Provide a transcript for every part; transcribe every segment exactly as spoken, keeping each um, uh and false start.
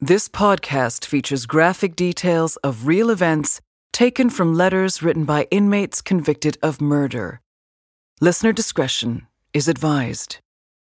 This podcast features graphic details of real events taken from letters written by inmates convicted of murder. Listener discretion is advised.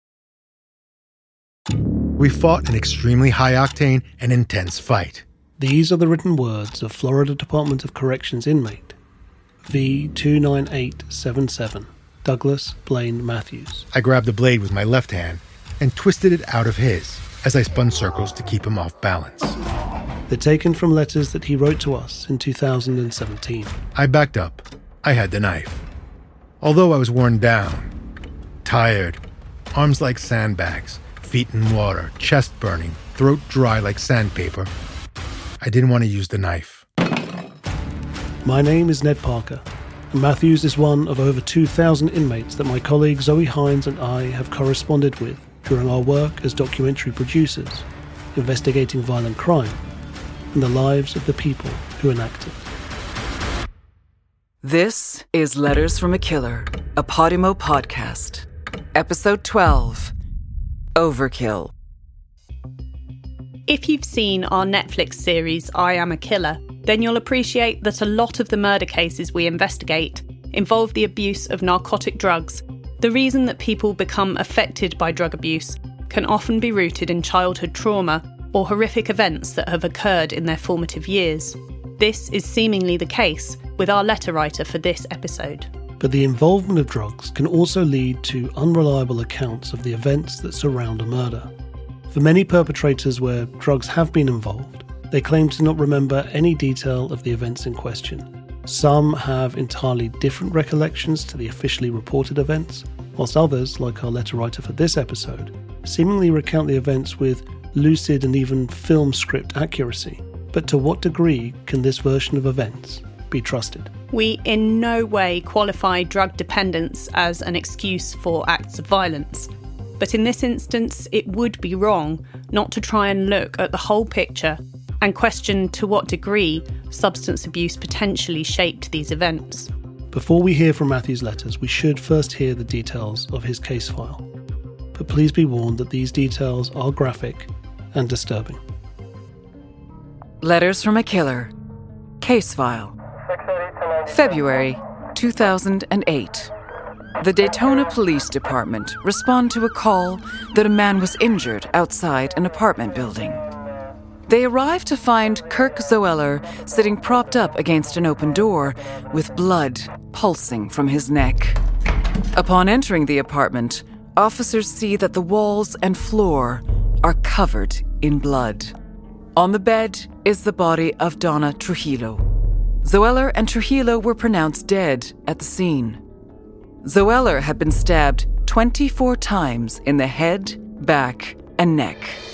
We fought an extremely high-octane and intense fight. These are the written words of Florida Department of Corrections inmate V two nine eight seven seven, Douglas Blaine Matthews. I grabbed the blade with my left hand and twisted it out of his as I spun circles to keep him off balance. They're taken from letters that he wrote to us in two thousand seventeen. I backed up. I had the knife. Although I was worn down, tired, arms like sandbags, feet in water, chest burning, throat dry like sandpaper, I didn't want to use the knife. My name is Ned Parker, and Matthews is one of over two thousand inmates that my colleague Zoe Hines and I have corresponded with during our work as documentary producers, investigating violent crime and the lives of the people who enact it. This is Letters from a Killer, a Podimo podcast. Episode twelve, Overkill. If you've seen our Netflix series, I Am a Killer, then you'll appreciate that a lot of the murder cases we investigate involve the abuse of narcotic drugs. The reason that people become affected by drug abuse can often be rooted in childhood trauma or horrific events that have occurred in their formative years. This is seemingly the case with our letter writer for this episode. But the involvement of drugs can also lead to unreliable accounts of the events that surround a murder. For many perpetrators where drugs have been involved, they claim to not remember any detail of the events in question. Some have entirely different recollections to the officially reported events, whilst others, like our letter writer for this episode, seemingly recount the events with lucid and even film script accuracy. But to what degree can this version of events be trusted? We in no way qualify drug dependence as an excuse for acts of violence. But in this instance, it would be wrong not to try and look at the whole picture and question to what degree substance abuse potentially shaped these events. Before we hear from Matthew's letters, we should first hear the details of his case file. But please be warned that these details are graphic and disturbing. Letters from a Killer. Case file. February two thousand eight. The Daytona Police Department respond to a call that a man was injured outside an apartment building. They arrive to find Kirk Zoeller sitting propped up against an open door with blood pulsing from his neck. Upon entering the apartment, officers see that the walls and floor are covered in blood. On the bed is the body of Donna Trujillo. Zoeller and Trujillo were pronounced dead at the scene. Zoeller had been stabbed twenty-four times in the head, back, and neck.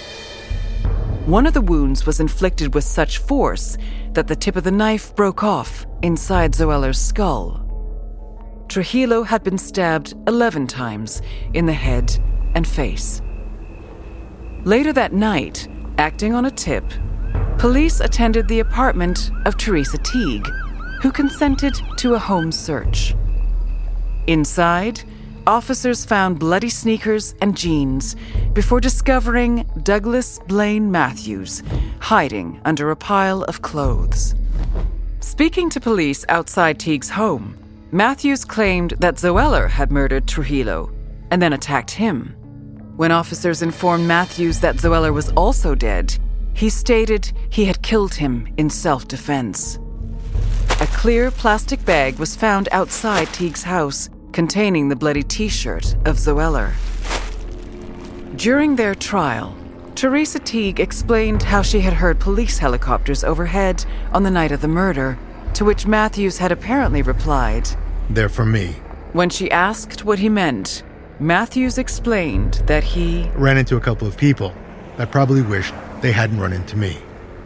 One of the wounds was inflicted with such force that the tip of the knife broke off inside Zoeller's skull. Trujillo had been stabbed eleven times in the head and face. Later that night, acting on a tip, police attended the apartment of Teresa Teague, who consented to a home search. Inside, officers found bloody sneakers and jeans before discovering Douglas Blaine Matthews hiding under a pile of clothes. Speaking to police outside Teague's home, Matthews claimed that Zoeller had murdered Trujillo and then attacked him. When officers informed Matthews that Zoeller was also dead, he stated he had killed him in self-defense. A clear plastic bag was found outside Teague's house containing the bloody T-shirt of Zoeller. During their trial, Teresa Teague explained how she had heard police helicopters overhead on the night of the murder, to which Matthews had apparently replied, "They're for me." When she asked what he meant, Matthews explained that he ran into a couple of people that probably wished they hadn't run into me.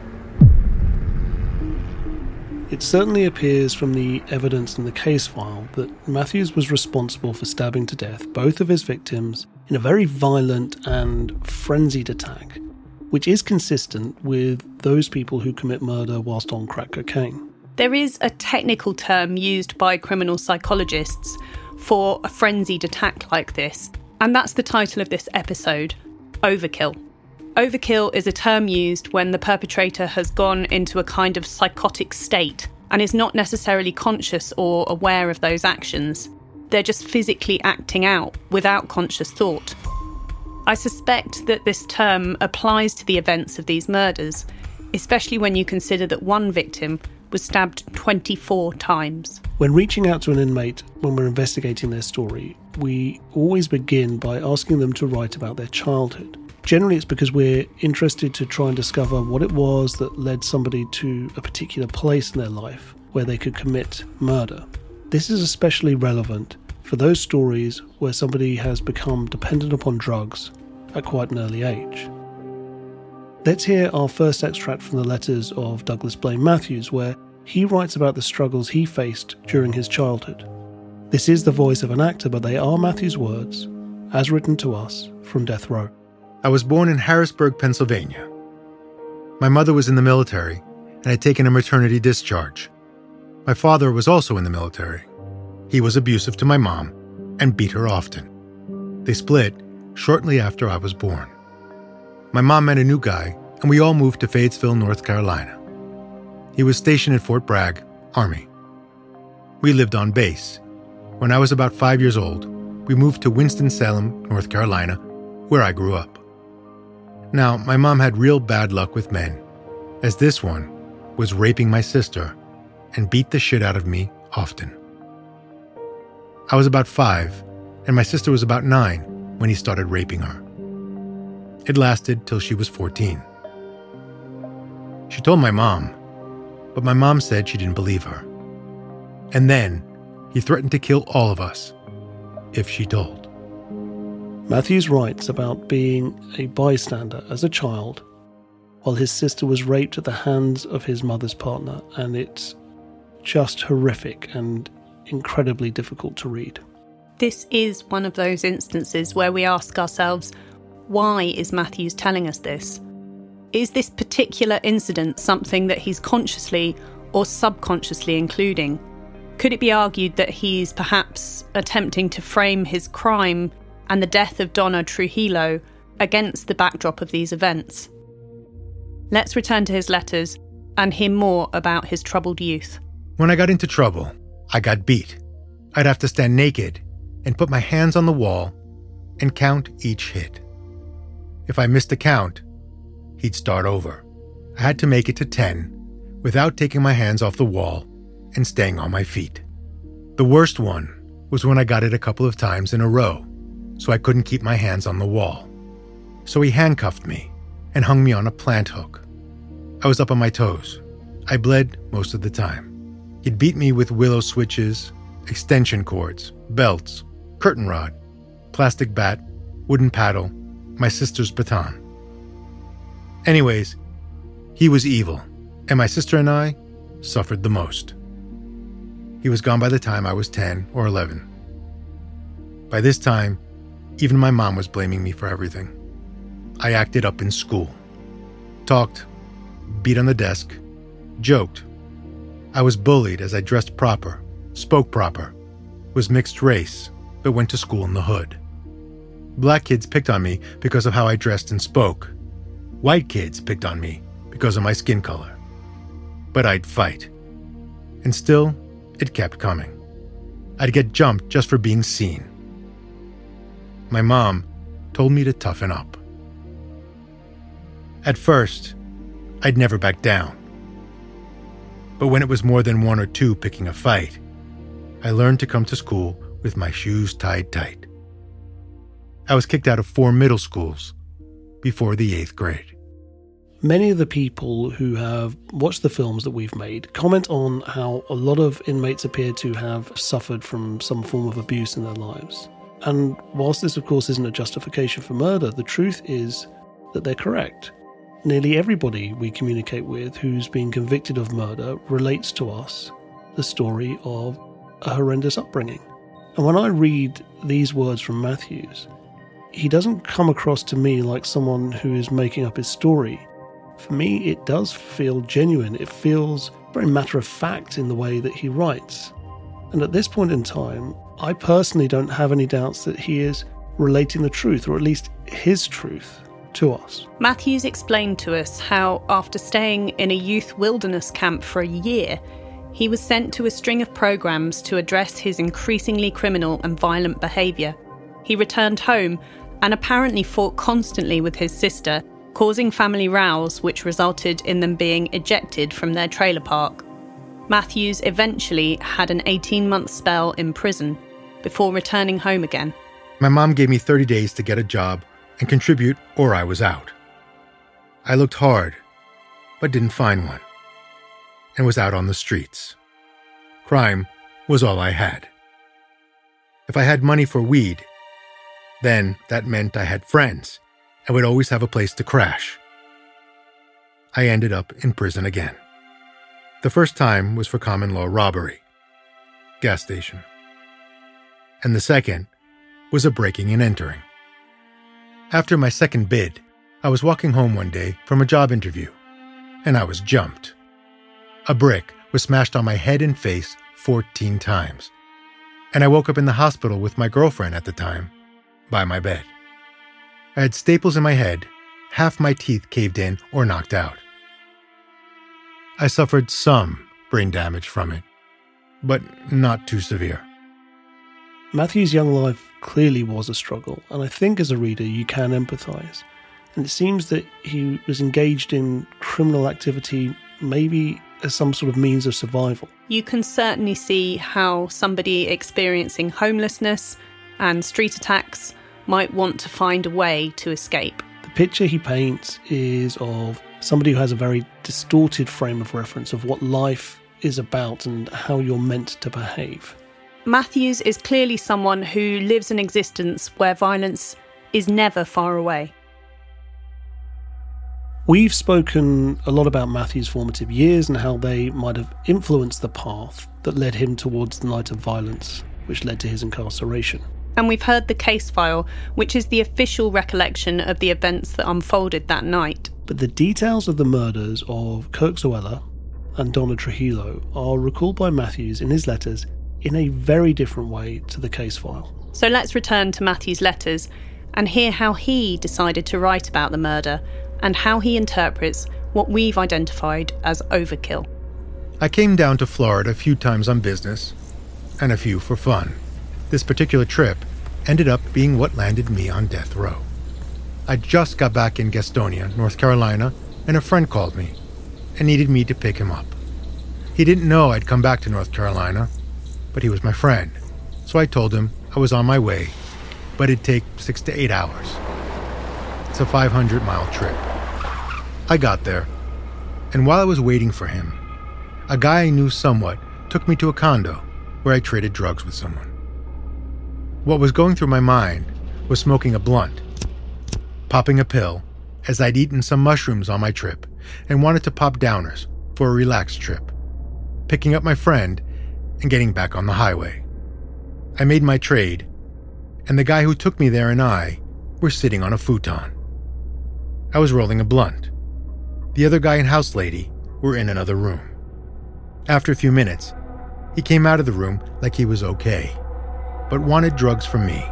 It certainly appears from the evidence in the case file that Matthews was responsible for stabbing to death both of his victims in a very violent and frenzied attack, which is consistent with those people who commit murder whilst on crack cocaine. There is a technical term used by criminal psychologists for a frenzied attack like this, and that's the title of this episode, Overkill. Overkill is a term used when the perpetrator has gone into a kind of psychotic state and is not necessarily conscious or aware of those actions. They're just physically acting out without conscious thought. I suspect that this term applies to the events of these murders, especially when you consider that one victim was stabbed twenty-four times. When reaching out to an inmate when we're investigating their story, we always begin by asking them to write about their childhood. Generally, it's because we're interested to try and discover what it was that led somebody to a particular place in their life where they could commit murder. This is especially relevant for those stories where somebody has become dependent upon drugs at quite an early age. Let's hear our first extract from the letters of Douglas Blaine Matthews, where he writes about the struggles he faced during his childhood. This is the voice of an actor, but they are Matthews' words, as written to us from death row. I was born in Harrisburg, Pennsylvania. My mother was in the military and had taken a maternity discharge. My father was also in the military. He was abusive to my mom and beat her often. They split shortly after I was born. My mom met a new guy, and we all moved to Fayetteville, North Carolina. He was stationed at Fort Bragg, Army. We lived on base. When I was about five years old, we moved to Winston-Salem, North Carolina, where I grew up. Now, my mom had real bad luck with men, as this one was raping my sister and beat the shit out of me often. I was about five, and my sister was about nine when he started raping her. It lasted till she was fourteen. She told my mom, but my mom said she didn't believe her. And then he threatened to kill all of us if she told. Matthews writes about being a bystander as a child while his sister was raped at the hands of his mother's partner, and it's just horrific and incredibly difficult to read. This is one of those instances where we ask ourselves, why is Matthews telling us this? Is this particular incident something that he's consciously or subconsciously including? Could it be argued that he's perhaps attempting to frame his crime and the death of Donna Trujillo against the backdrop of these events? Let's return to his letters and hear more about his troubled youth. When I got into trouble, I got beat. I'd have to stand naked and put my hands on the wall and count each hit. If I missed a count, he'd start over. I had to make it to ten without taking my hands off the wall and staying on my feet. The worst one was when I got it a couple of times in a row, so I couldn't keep my hands on the wall. So he handcuffed me and hung me on a plant hook. I was up on my toes. I bled most of the time. He'd beat me with willow switches, extension cords, belts, curtain rod, plastic bat, wooden paddle, my sister's baton. Anyways, he was evil, and my sister and I suffered the most. He was gone by the time I was ten or eleven. By this time, even my mom was blaming me for everything. I acted up in school, talked, beat on the desk, joked. I was bullied as I dressed proper, spoke proper, was mixed race, but went to school in the hood. Black kids picked on me because of how I dressed and spoke. White kids picked on me because of my skin color. But I'd fight. And still, it kept coming. I'd get jumped just for being seen. My mom told me to toughen up. At first, I'd never back down. But when it was more than one or two picking a fight, I learned to come to school with my shoes tied tight. I was kicked out of four middle schools before the eighth grade. Many of the people who have watched the films that we've made comment on how a lot of inmates appear to have suffered from some form of abuse in their lives. And whilst this, of course, isn't a justification for murder, the truth is that they're correct. Nearly everybody we communicate with who's been convicted of murder relates to us the story of a horrendous upbringing. And when I read these words from Matthews, he doesn't come across to me like someone who is making up his story. For me, it does feel genuine. It feels very matter-of-fact in the way that he writes. And at this point in time, I personally don't have any doubts that he is relating the truth, or at least his truth. to us. Matthews explained to us how, after staying in a youth wilderness camp for a year, he was sent to a string of programs to address his increasingly criminal and violent behaviour. He returned home and apparently fought constantly with his sister, causing family rows which resulted in them being ejected from their trailer park. Matthews eventually had an eighteen-month spell in prison before returning home again. My mom gave me thirty days to get a job and contribute, or I was out. I looked hard, but didn't find one, and was out on the streets. Crime was all I had. If I had money for weed, then that meant I had friends and would always have a place to crash. I ended up in prison again. The first time was for common law robbery, gas station. And the second was a breaking and entering. After my second bid, I was walking home one day from a job interview, and I was jumped. A brick was smashed on my head and face fourteen times, and I woke up in the hospital with my girlfriend at the time, by my bed. I had staples in my head, half my teeth caved in or knocked out. I suffered some brain damage from it, but not too severe. Matthew's young life clearly was a struggle, and I think as a reader you can empathise. And it seems that he was engaged in criminal activity maybe as some sort of means of survival. You can certainly see how somebody experiencing homelessness and street attacks might want to find a way to escape. The picture he paints is of somebody who has a very distorted frame of reference of what life is about and how you're meant to behave. Matthews is clearly someone who lives an existence where violence is never far away. We've spoken a lot about Matthew's formative years and how they might have influenced the path that led him towards the night of violence, which led to his incarceration. And we've heard the case file, which is the official recollection of the events that unfolded that night. But the details of the murders of Kirk Zoella and Donna Trujillo are recalled by Matthews in his letters in a very different way to the case file. So let's return to Matthew's letters and hear how he decided to write about the murder and how he interprets what we've identified as overkill. I came down to Florida a few times on business, and a few for fun. This particular trip ended up being what landed me on death row. I just got back in Gastonia, North Carolina, and a friend called me and needed me to pick him up. He didn't know I'd come back to North Carolina, but he was my friend, so I told him I was on my way, but it'd take six to eight hours. It's a five hundred mile trip. I got there, and while I was waiting for him, a guy I knew somewhat took me to a condo where I traded drugs with someone. What was going through my mind was smoking a blunt, popping a pill, as I'd eaten some mushrooms on my trip and wanted to pop downers for a relaxed trip, picking up my friend and getting back on the highway. I made my trade, and the guy who took me there and I were sitting on a futon. I was rolling a blunt. The other guy and house lady were in another room. After a few minutes, he came out of the room like he was okay, but wanted drugs from me.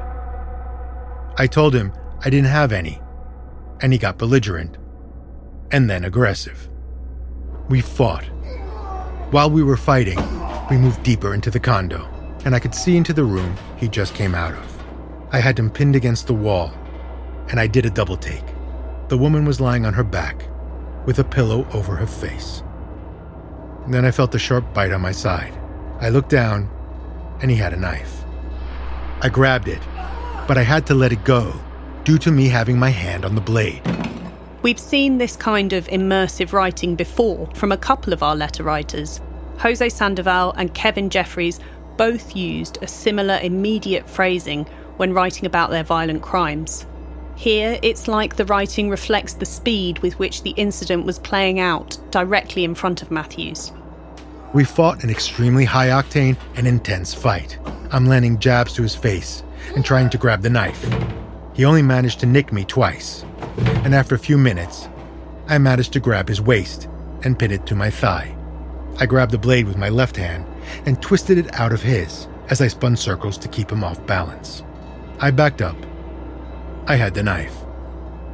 I told him I didn't have any, and he got belligerent, and then aggressive. We fought. While we were fighting, we moved deeper into the condo, and I could see into the room he just came out of. I had him pinned against the wall, and I did a double take. The woman was lying on her back, with a pillow over her face. And then I felt a sharp bite on my side. I looked down, and he had a knife. I grabbed it, but I had to let it go, due to me having my hand on the blade. We've seen this kind of immersive writing before from a couple of our letter writers. Jose Sandoval and Kevin Jeffries both used a similar immediate phrasing when writing about their violent crimes. Here, it's like the writing reflects the speed with which the incident was playing out directly in front of Matthews. We fought an extremely high-octane and intense fight. I'm landing jabs to his face and trying to grab the knife. He only managed to nick me twice, and after a few minutes, I managed to grab his waist and pin it to my thigh. I grabbed the blade with my left hand and twisted it out of his as I spun circles to keep him off balance. I backed up. I had the knife.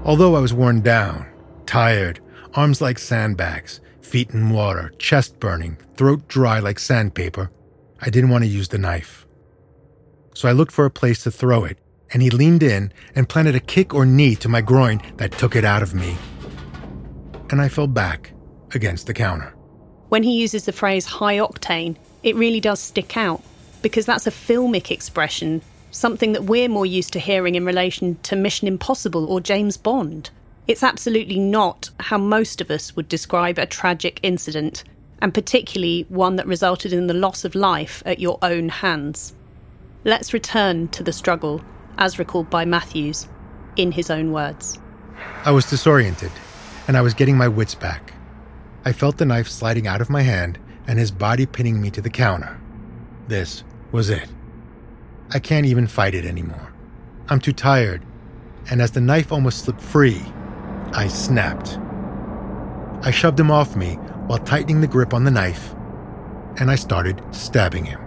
Although I was worn down, tired, arms like sandbags, feet in water, chest burning, throat dry like sandpaper, I didn't want to use the knife. So I looked for a place to throw it, and he leaned in and planted a kick or knee to my groin that took it out of me. And I fell back against the counter. When he uses the phrase high octane, it really does stick out, because that's a filmic expression, something that we're more used to hearing in relation to Mission Impossible or James Bond. It's absolutely not how most of us would describe a tragic incident, and particularly one that resulted in the loss of life at your own hands. Let's return to the struggle, as recalled by Matthews, in his own words. I was disoriented, and I was getting my wits back. I felt the knife sliding out of my hand and his body pinning me to the counter. This was it. I can't even fight it anymore. I'm too tired, and as the knife almost slipped free, I snapped. I shoved him off me while tightening the grip on the knife, and I started stabbing him.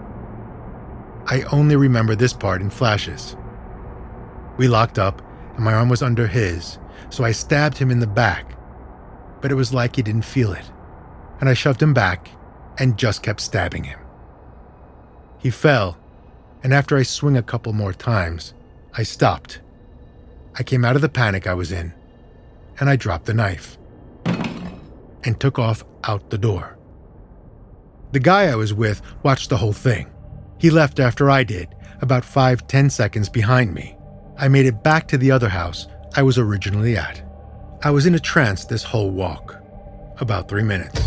I only remember this part in flashes. We locked up, and my arm was under his, so I stabbed him in the back, but it was like he didn't feel it, and I shoved him back and just kept stabbing him. He fell, and after I swung a couple more times, I stopped. I came out of the panic I was in, and I dropped the knife and took off out the door. The guy I was with watched the whole thing. He left after I did, about five, ten seconds behind me. I made it back to the other house I was originally at. I was in a trance this whole walk, about three minutes.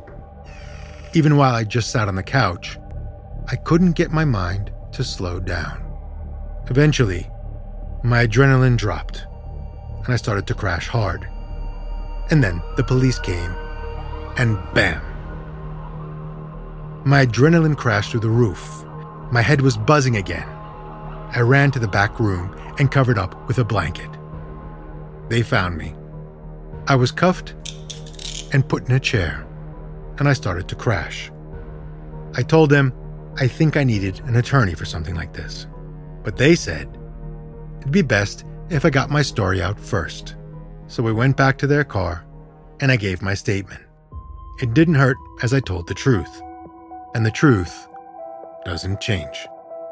Even while I just sat on the couch, I couldn't get my mind to slow down. Eventually, my adrenaline dropped, and I started to crash hard. And then the police came, and bam! My adrenaline crashed through the roof. My head was buzzing again. I ran to the back room and covered up with a blanket. They found me. I was cuffed and put in a chair, and I started to crash. I told them I think I needed an attorney for something like this, but they said it'd be best if I got my story out first. So we went back to their car, and I gave my statement. It didn't hurt as I told the truth, and the truth doesn't change.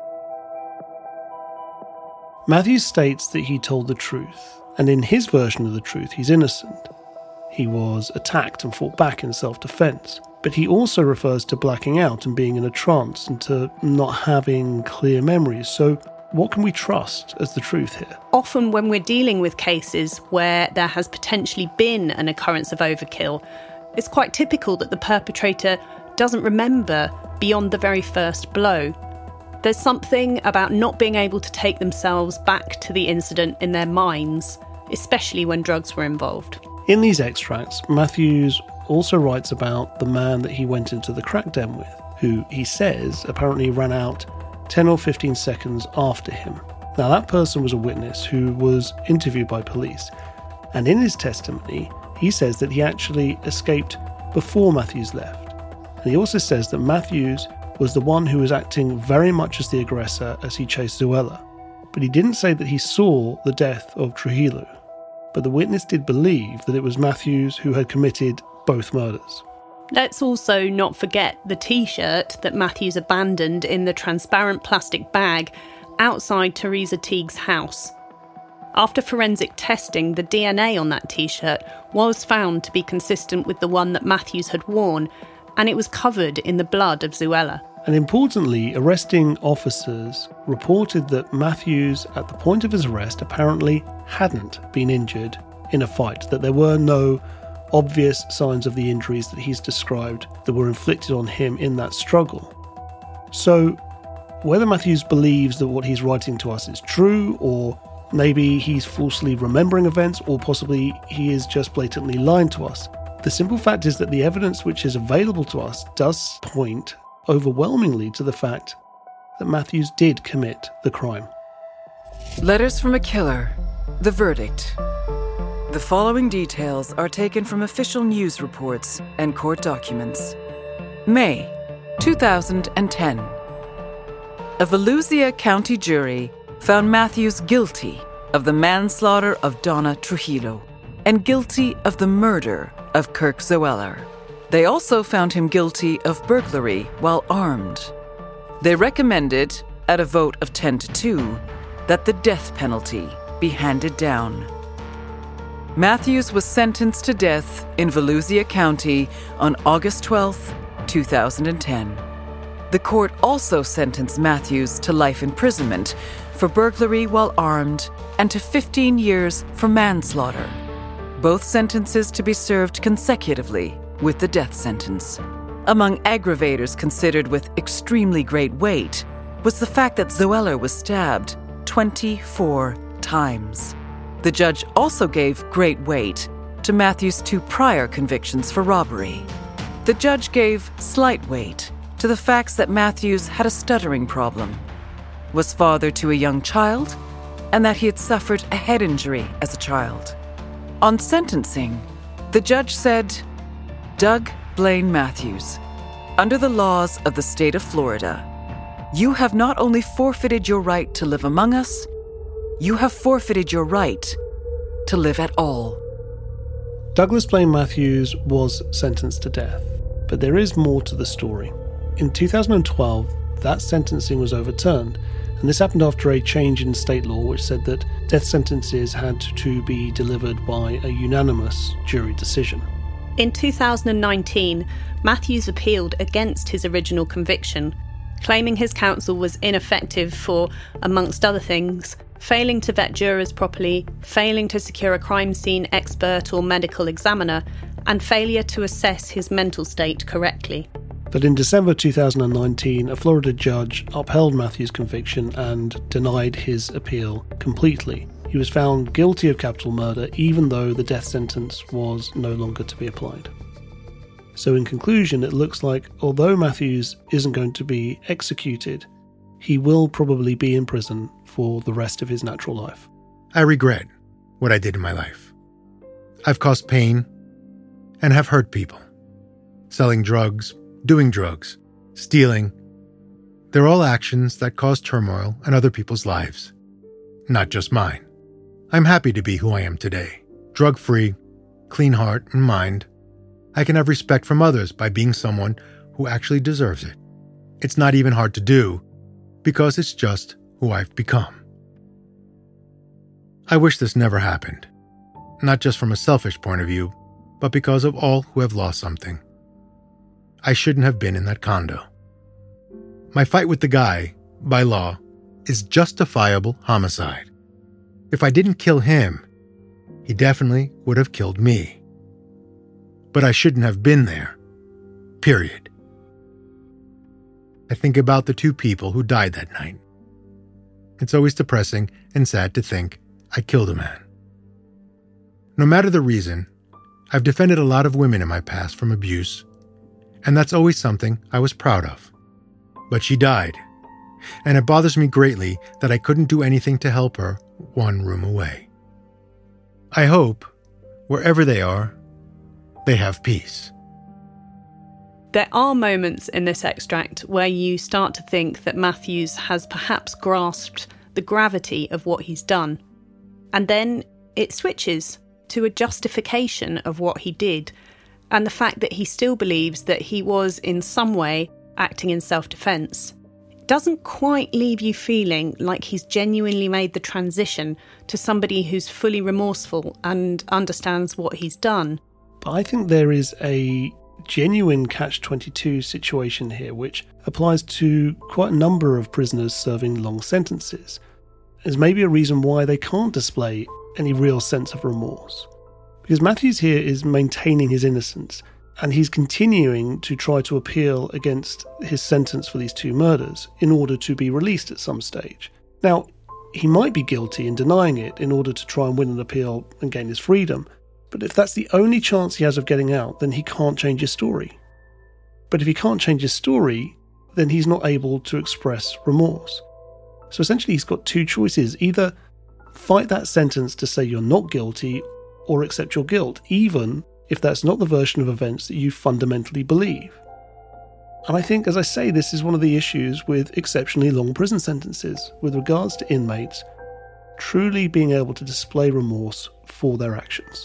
Matthews states that he told the truth, and in his version of the truth, he's innocent. He was attacked and fought back in self-defense, but he also refers to blacking out and being in a trance and to not having clear memories. So what can we trust as the truth here? Often when we're dealing with cases where there has potentially been an occurrence of overkill, it's quite typical that the perpetrator doesn't remember beyond the very first blow. There's something about not being able to take themselves back to the incident in their minds, especially when drugs were involved. In these extracts, Matthews also writes about the man that he went into the crack den with, who he says apparently ran out ten or fifteen seconds after him. Now, that person was a witness who was interviewed by police, and in his testimony, he says that he actually escaped before Matthews left. And he also says that Matthews was the one who was acting very much as the aggressor as he chased Zuela. But he didn't say that he saw the death of Trujillo. But the witness did believe that it was Matthews who had committed both murders. Let's also not forget the T-shirt that Matthews abandoned in the transparent plastic bag outside Teresa Teague's house. After forensic testing, the D N A on that T-shirt was found to be consistent with the one that Matthews had worn, and it was covered in the blood of Zuela. And importantly, arresting officers reported that Matthews, at the point of his arrest, apparently hadn't been injured in a fight, that there were no obvious signs of the injuries that he's described that were inflicted on him in that struggle. So, whether Matthews believes that what he's writing to us is true, or maybe he's falsely remembering events, or possibly he is just blatantly lying to us, the simple fact is that the evidence which is available to us does point overwhelmingly to the fact that Matthews did commit the crime. Letters from a Killer. The verdict. The following details are taken from official news reports and court documents. May two thousand ten. A Volusia County jury found Matthews guilty of the manslaughter of Donna Trujillo and guilty of the murder of Kirk Zoeller. They also found him guilty of burglary while armed. They recommended, at a vote of ten to two, that the death penalty be handed down. Matthews was sentenced to death in Volusia County on August twelfth, two thousand ten. The court also sentenced Matthews to life imprisonment for burglary while armed and to fifteen years for manslaughter, both sentences to be served consecutively with the death sentence. Among aggravators considered with extremely great weight was the fact that Zoeller was stabbed twenty-four times. The judge also gave great weight to Matthews' two prior convictions for robbery. The judge gave slight weight to the facts that Matthews had a stuttering problem, was father to a young child, and that he had suffered a head injury as a child. On sentencing, the judge said, "Doug Blaine Matthews, under the laws of the state of Florida, you have not only forfeited your right to live among us, you have forfeited your right to live at all." Douglas Blaine Matthews was sentenced to death, but there is more to the story. In two thousand twelve, that sentencing was overturned, and this happened after a change in state law which said that death sentences had to be delivered by a unanimous jury decision. In two thousand nineteen, Matthews appealed against his original conviction, claiming his counsel was ineffective for, amongst other things, failing to vet jurors properly, failing to secure a crime scene expert or medical examiner, and failure to assess his mental state correctly. But in December two thousand nineteen, a Florida judge upheld Matthews' conviction and denied his appeal completely. He was found guilty of capital murder, even though the death sentence was no longer to be applied. So in conclusion, it looks like although Matthews isn't going to be executed, he will probably be in prison for the rest of his natural life. I regret what I did in my life. I've caused pain and have hurt people. Selling drugs, doing drugs, stealing. They're all actions that cause turmoil in other people's lives, not just mine. I'm happy to be who I am today, drug-free, clean heart and mind. I can have respect from others by being someone who actually deserves it. It's not even hard to do, because it's just who I've become. I wish this never happened, not just from a selfish point of view, but because of all who have lost something. I shouldn't have been in that condo. My fight with the guy, by law, is justifiable homicide. If I didn't kill him, he definitely would have killed me. But I shouldn't have been there. Period. I think about the two people who died that night. It's always depressing and sad to think I killed a man. No matter the reason, I've defended a lot of women in my past from abuse, and that's always something I was proud of. But she died, and it bothers me greatly that I couldn't do anything to help her one room away. I hope, wherever they are, they have peace. There are moments in this extract where you start to think that Matthews has perhaps grasped the gravity of what he's done. And then it switches to a justification of what he did, and the fact that he still believes that he was in some way acting in self-defence. It doesn't quite leave you feeling like he's genuinely made the transition to somebody who's fully remorseful and understands what he's done. But I think there is a genuine catch twenty-two situation here, which applies to quite a number of prisoners serving long sentences. There's maybe a reason why they can't display any real sense of remorse. Because Matthews here is maintaining his innocence, and he's continuing to try to appeal against his sentence for these two murders in order to be released at some stage. Now, he might be guilty in denying it in order to try and win an appeal and gain his freedom, but if that's the only chance he has of getting out, then he can't change his story. But if he can't change his story, then he's not able to express remorse. So essentially he's got two choices: either fight that sentence to say you're not guilty, or accept your guilt, even if that's not the version of events that you fundamentally believe. And I think, as I say, this is one of the issues with exceptionally long prison sentences with regards to inmates truly being able to display remorse for their actions.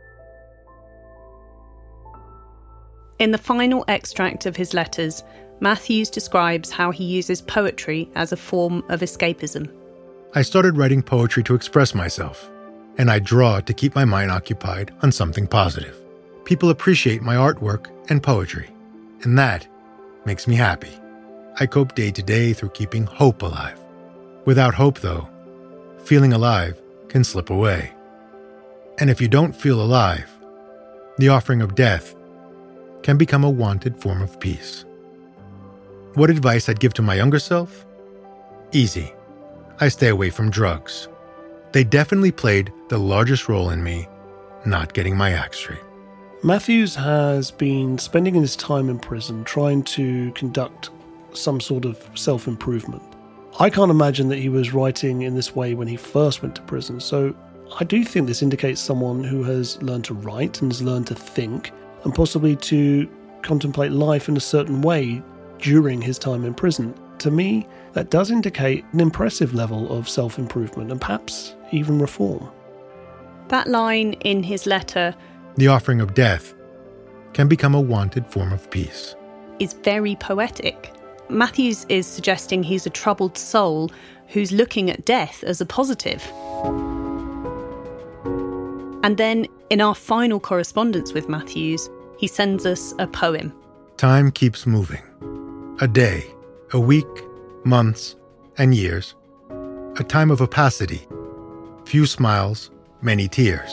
In the final extract of his letters, Matthews describes how he uses poetry as a form of escapism. I started writing poetry to express myself, and I draw to keep my mind occupied on something positive. People appreciate my artwork and poetry, and that makes me happy. I cope day to day through keeping hope alive. Without hope, though, feeling alive can slip away. And if you don't feel alive, the offering of death can become a wanted form of peace. What advice I'd give to my younger self? Easy. I stay away from drugs. They definitely played the largest role in me not getting my act straight. Matthews has been spending his time in prison trying to conduct some sort of self-improvement. I can't imagine that he was writing in this way when he first went to prison, so I do think this indicates someone who has learned to write and has learned to think, and possibly to contemplate life in a certain way during his time in prison. To me, that does indicate an impressive level of self-improvement and perhaps even reform. That line in his letter, the offering of death can become a wanted form of peace, is very poetic. Matthews is suggesting he's a troubled soul who's looking at death as a positive. And then, in our final correspondence with Matthews, he sends us a poem. Time keeps moving. A day, a week, months, and years. A time of opacity. Few smiles, many tears.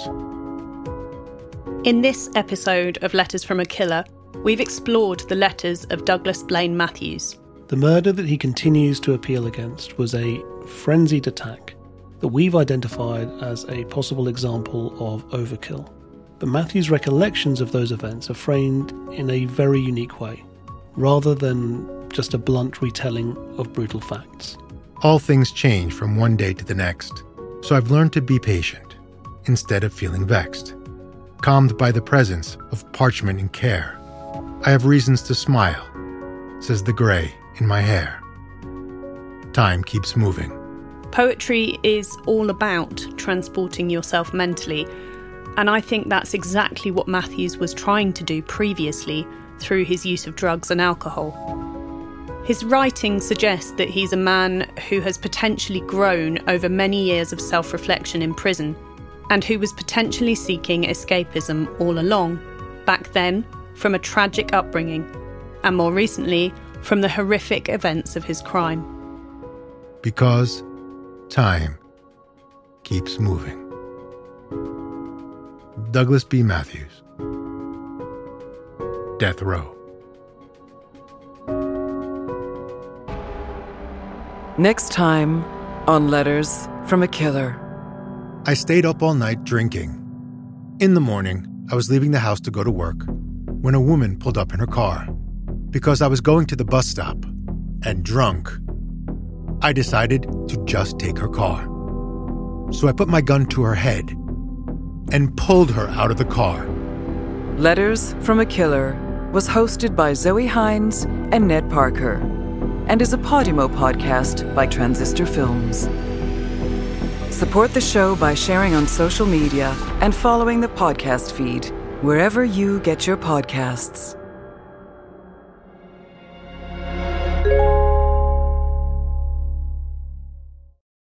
In this episode of Letters from a Killer, we've explored the letters of Douglas Blaine Matthews. The murder that he continues to appeal against was a frenzied attack that we've identified as a possible example of overkill. But Matthews' recollections of those events are framed in a very unique way, rather than just a blunt retelling of brutal facts. All things change from one day to the next, so I've learned to be patient instead of feeling vexed. Calmed by the presence of parchment and care, I have reasons to smile, says the gray in my hair. Time keeps moving. Poetry is all about transporting yourself mentally, and I think that's exactly what Matthews was trying to do previously through his use of drugs and alcohol. His writing suggests that he's a man who has potentially grown over many years of self-reflection in prison, and who was potentially seeking escapism all along, back then from a tragic upbringing, and more recently from the horrific events of his crime. Because time keeps moving. Douglas B. Matthews. Death Row. Next time on Letters from a Killer. I stayed up all night drinking. In the morning, I was leaving the house to go to work when a woman pulled up in her car. Because I was going to the bus stop and drunk, I decided to just take her car. So I put my gun to her head and pulled her out of the car. Letters from a Killer was hosted by Zoe Hines and Ned Parker and is a Podimo podcast by Transistor Films. Support the show by sharing on social media and following the podcast feed wherever you get your podcasts.